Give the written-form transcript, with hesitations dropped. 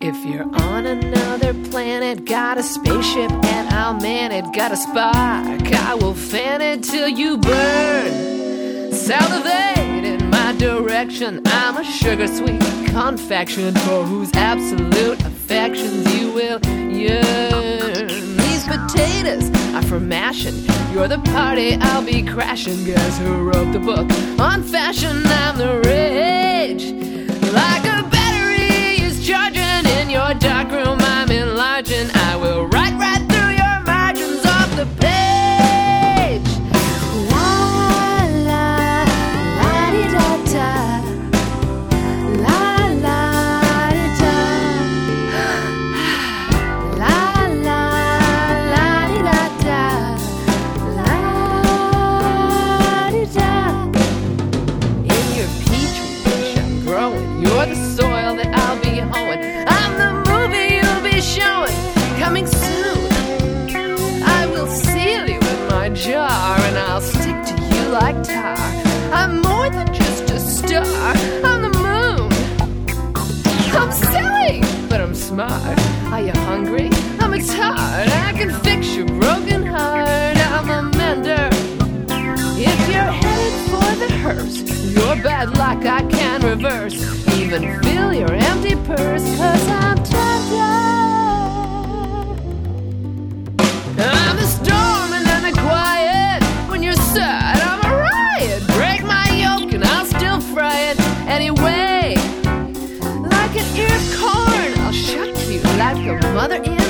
If you're on another planet, got a spaceship and I'll man it. Got a spark, I will fan it till you burn. Salivate in my direction, I'm a sugar-sweet confection for whose absolute affections you will yearn. These potatoes are for mashing, you're the party, I'll be crashing. Guess who wrote the book on fashion? I'm the rage. Like a battery is charging in your dark room, I'm enlarging. I will write right through your margins off the page. La la la di da da, la la di da, la la la di da da, la di da. In your petri dish I'm growing, you're the soil that I'll be hoeing. I'm the movie you'll be showing. Coming soon, I will seal you in my jar and I'll stick to you like tar. I'm more than just a star, I'm the moon. I'm silly, but I'm smart. Are you hungry? I'm a tart. I can fix your broken heart. I'm a mender. If you're headed for the hearse, your bad luck I can reverse. Even fill your empty purse, 'cause I'm tender. I'm the storm and then the quiet. When you're sad, I'm a riot. Break my yoke and I'll still fry it anyway. Like an ear of corn, I'll shuck you like a mother in